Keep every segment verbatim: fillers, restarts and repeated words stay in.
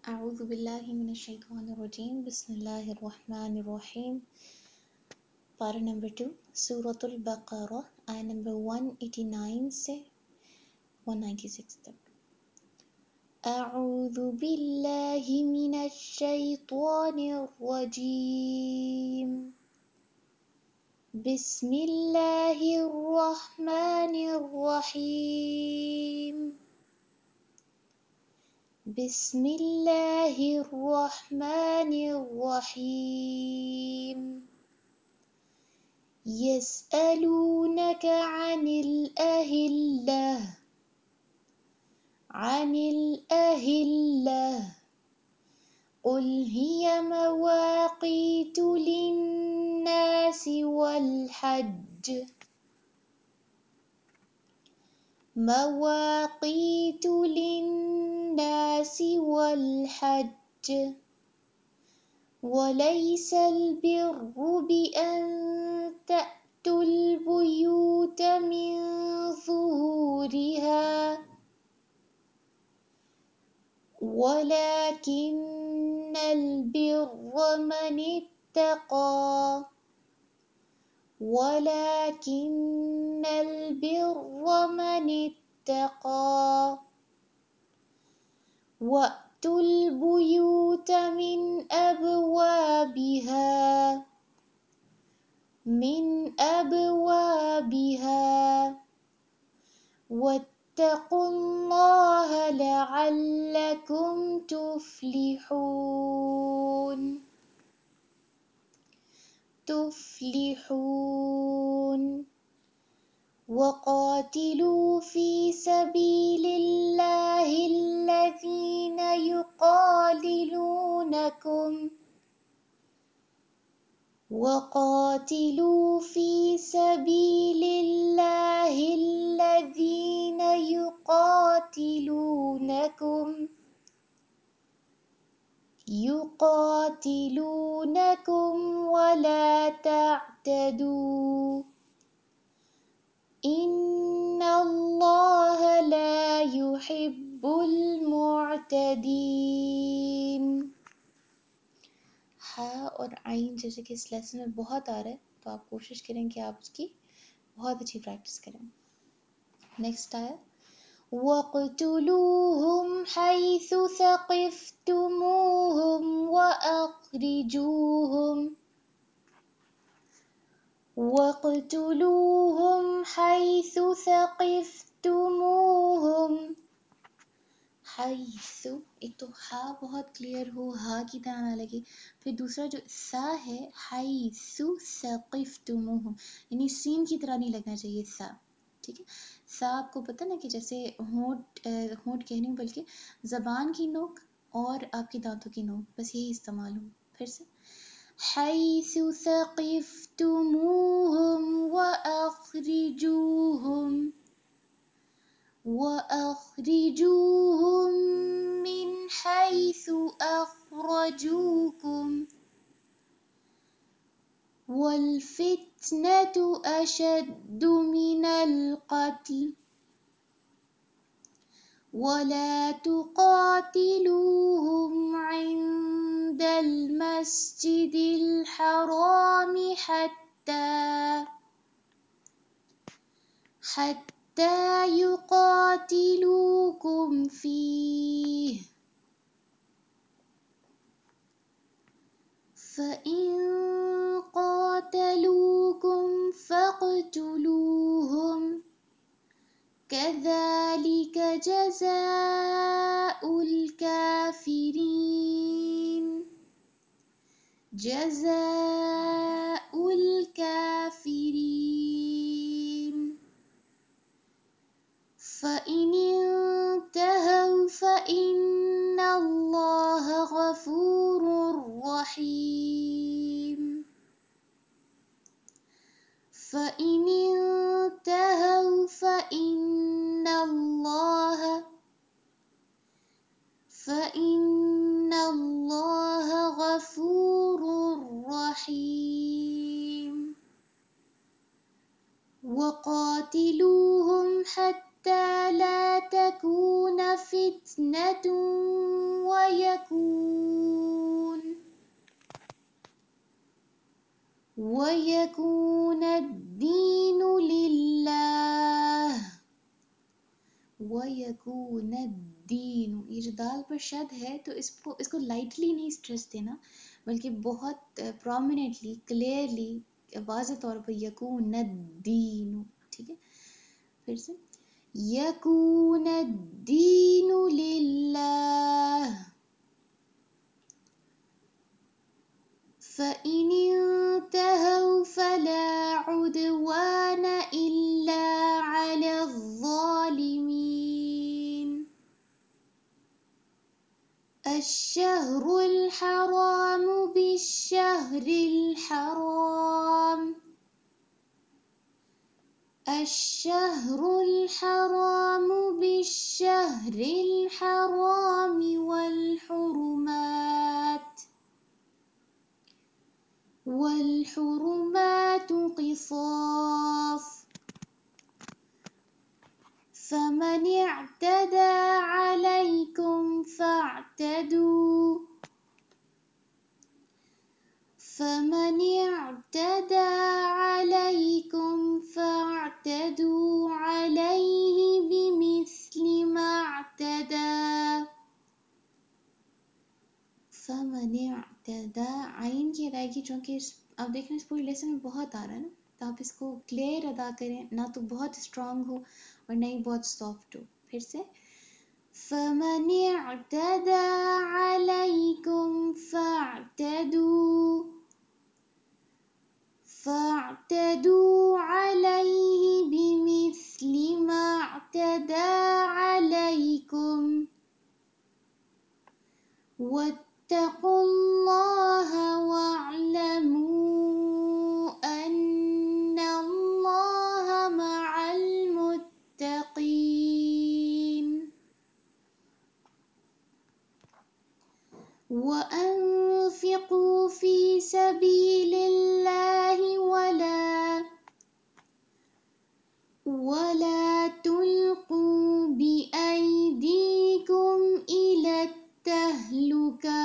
أعوذ بالله من الشيطان الرجيم بسم الله الرحمن الرحيم. Para number two, Suratul Baqarah, ayah number one eighty-nine से one ninety-six तक. أعوذ بالله من الشيطان الرجيم. بسم الله الرحمن الرحيم. بسم الله الرحمن الرحيم. يسألونك عن الأهلة عن الأهلة قل هي مواقيت للناس والحج مواقيت للناس والحج وليس البر بأن تأتوا البيوت من ظهورها ولكن البر من اتقى ولكن البر من اتقى وأتوا البيوت من أبوابها من أبوابها واتقوا الله لعلكم تفلحون تفلحون وقاتلوا في سبيل الله الذين يقاتلونكم وقاتلوا في سبيل الله الذين يقاتلونكم يقاتلونكم ولا تعتدوا إن الله لا يحب المعتدين. हा और आइन जैसे कि इस लेसन में बहुत आ रहा है, तो आप कोशिश करें कि आप उसकी बहुत अच्छी प्रैक्टिस करें. नेक्स्ट आया वक़्तुलूहुम हैसु सक़िफ़्तुमूहुम वअख़रिजूहुम वक़्तुलूहुम हैसु सक़िफ़्तुमूहुम. हैसु, एक तो हा बहुत क्लियर हो, हा की तरह ना लगे. फिर दूसरा जो सा है, हैसु सक़िफ़्तुमूहुम, यानी सीन की तरह नहीं लगना चाहिए सा. ठीक है, सा आपको पता ना कि जैसे होंठ होंठ कहने बल्कि ज़बान की नोक और आपके दांतों की नोक, बस यही इस्तेमाल हो. फिर से हैसु सक़िफ़्तुमूहुम वअख़रिजूहुम वअख़रिजूहुम मिन हैसु अख़रजूकुम वल्फ़ित्नतु अशद्दु मिनल क़त्ल वला तुक़ातिलूहुम इंदल मस्जिदिल हराम हत्ता हत्ता युक़ातिलूकुम फ़ीह फ़इन क़ातलूकुम फ़क़्तुलूहुम कज़ालिक जज़ाउल काफ़िरीन जज़ाउल काफ़िरीन. फ़इन इंतहौ फ़इन्नल्लाह गफ़ूरुर रहीम. फ़इन इंतहौ फ़इन्नल्लाह फ़इन्नल्लाह गफ़ूरुर रहीम. वक़ातिलूहुम हत्ता ला तकून फ़ित्नतुन ويكون ويكون الدين لله वयकून الدين। ये जो दाल पर शद है तो इसको इसको लाइटली नहीं स्ट्रेस देना, बल्कि बहुत प्रोमिनेंटली क्लियरली वाज़ेह तौर पर यकून الدين। ठीक है, फिर से यकून الدين लिल्लाह فإن انتهوا فلا عدوان إلا على الظالمين الشهر الحرام بالشهر الحرام الشهر الحرام بالشهر الحرام والحرمات والحرمات قصاص فمن اعتدى عليكم فاعتدوا فمن اعتدى عليكم فاعتدوا عليه بمثل ما اعتدى फमन अतदा आइन की अदायगी, चूँकि आप देख रहे हैं इस पूरी लेसन में बहुत आ रहा है ना, तो आप इसको क्लियर अदा करें, ना तो बहुत स्ट्रॉन्ग हो और ना ही बहुत सॉफ्ट हो। फिर से फमन अतदा अलैकुम फअतदू फअतदू अलैहि बिमिस्लि मा अतदा अलैकुम वत्तक़ुल्लाह वाअलमू अन्नल्लाह मअल मुत्तक़ीन वअन्फ़िक़ू फ़ी सबीलिल्लाहि वला वला तुल्क़ू बिअयदीकुम इलत तहलुका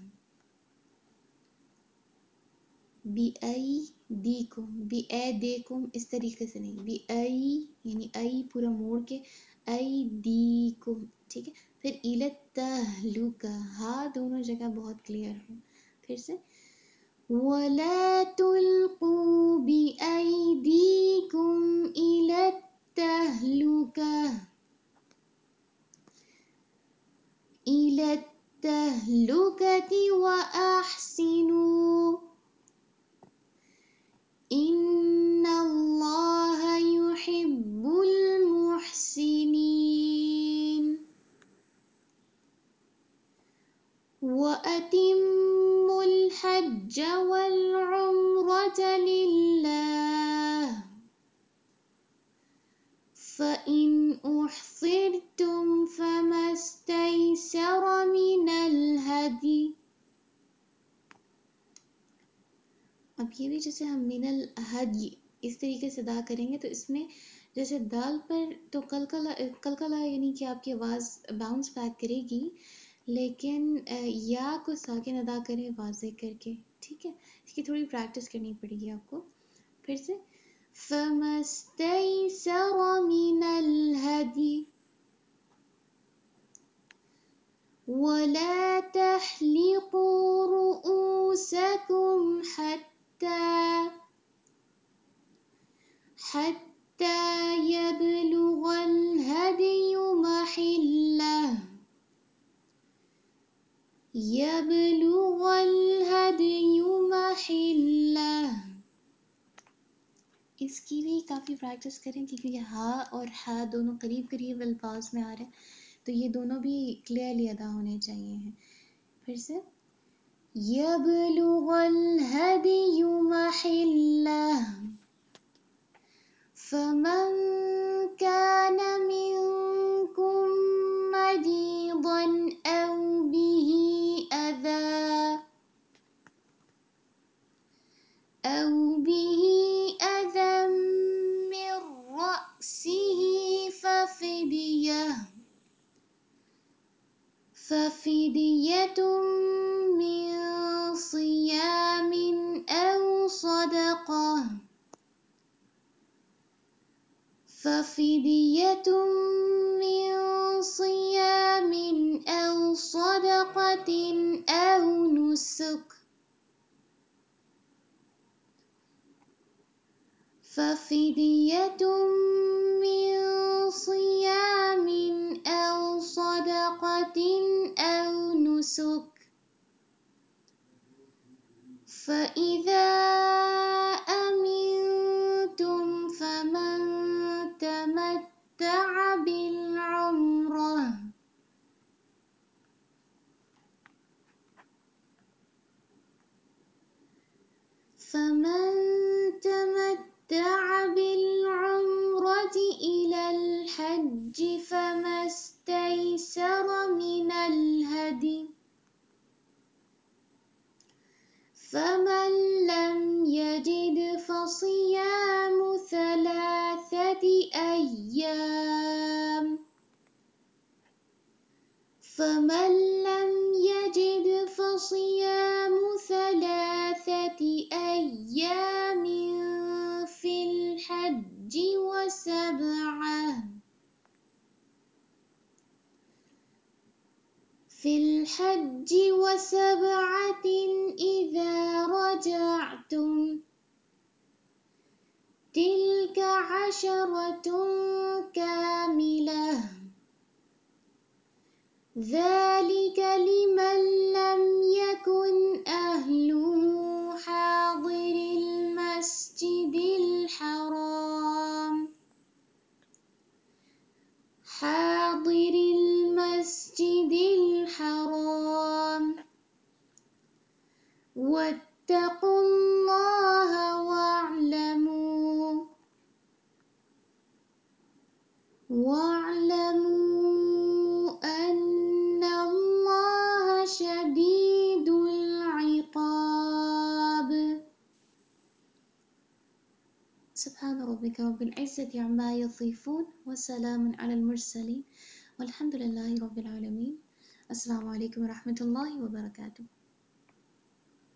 बिअयदीकुम बिअयदीकुम इस तरीके से नहीं, बिअय यानी अय पूरा मोड़ के अयदीकुम। ठीक है, फिर इलत तहलुका, हा दोनों जगह बहुत क्लियर हो। फिर से वला तुल्क़ू बिअयदीकुम इलत तहलुका इलत तहलुकति वअहसिनू इन्नल्लाह युहिब्बुल मुहसिनीन वअतिम्मुल हज्ज वल उम्रत लिल्लाह फ़इन उहसिरतुम फमस्तैसर मिनल हदी। अब ये भी जैसे हम मिनल हदी इस तरीके से अदा करेंगे, तो इसमें जैसे दाल पर तो कलकला कलकला यानी कि आपकी आवाज़ बाउंस बैक करेगी, लेकिन या को साकिन अदा करें वाज़े करके। ठीक है, इसकी थोड़ी प्रैक्टिस करनी पड़ेगी आपको। फिर से फमस्तैसर मिनल हदी वला तहलिक़ू रुऊसकुम हत्ता हत्ता यबलुगल हदियु महिल्लह यबलुगल हदियु महिल्लह। इसकी भी काफ़ी प्रैक्टिस करें, क्योंकि ये हा और हा दोनों करीब करीब अल्फाज में आ रहे हैं, तो ये दोनों भी क्लियरली अदा होने चाहिए हैं। फिर से यबलुगल हदियु महिल्लह फमन कान मिनकुम मरीदन औ बिही अज़ा औ बिही अज़म मिन रअसिही फफ़िदियह ففدية من صيام أو صدقة ففدية من صيام أو صدقة أو نسك ففدية من صيام أو صدقة أو نسك فإذا أمنتم فمن تمتع بالعمرة فمن تمتع بالعمرة إلى الحج فما استيسر من الهدي فمن لم يجد فصيام ثلاثة أيام فمن لم يجد فصيام ثلاثة أيام في الحج وسبعة في الحج وسبعة إذا رجعتم تلك عشرة كاملة ذلك لمن لم يكن أهله حاضر المسجد الحرام حاضر المسجد الحرام واتقوا الله واعلموا واعلموا أن الله شديد العقاب. سبحان ربك رب العزة عما يصفون وسلام على المرسلين والحمد لله رب العالمين. السلام عليكم ورحمة الله وبركاته.